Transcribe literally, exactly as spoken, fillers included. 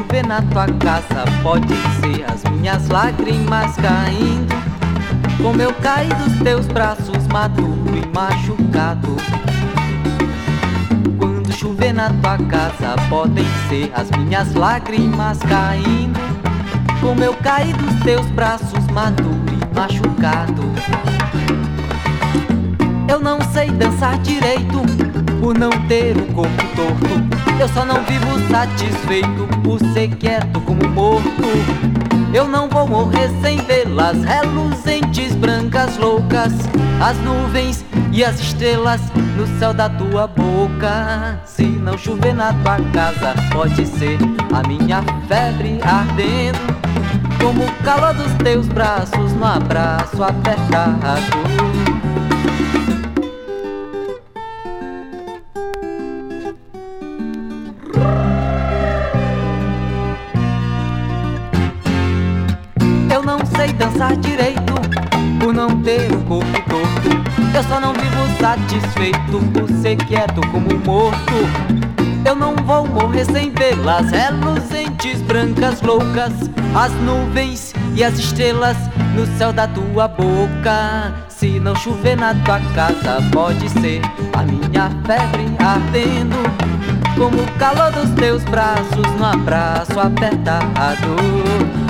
chover na tua casa, pode ser as minhas lágrimas caindo, como eu caí dos teus braços maduro e machucado. Quando chover na tua casa, podem ser as minhas lágrimas caindo, como eu caí dos teus braços maduro e machucado. Eu não sei dançar direito por não ter o corpo torto, eu só não vivo satisfeito por ser quieto como morto. Eu não vou morrer sem vê-las reluzentes, brancas, loucas, as nuvens e as estrelas no céu da tua boca. Se não chover na tua casa, pode ser a minha febre ardendo, como o calor dos teus braços no abraço apertado. Eu não sei dançar direito por não ter o corpo torto, eu só não vivo satisfeito por ser quieto como morto. Eu não vou morrer sem vê-las reluzentes, brancas, loucas, as nuvens e as estrelas no céu da tua boca. Se não chover na tua casa, pode ser a minha febre ardendo, como o calor dos teus braços no abraço apertado.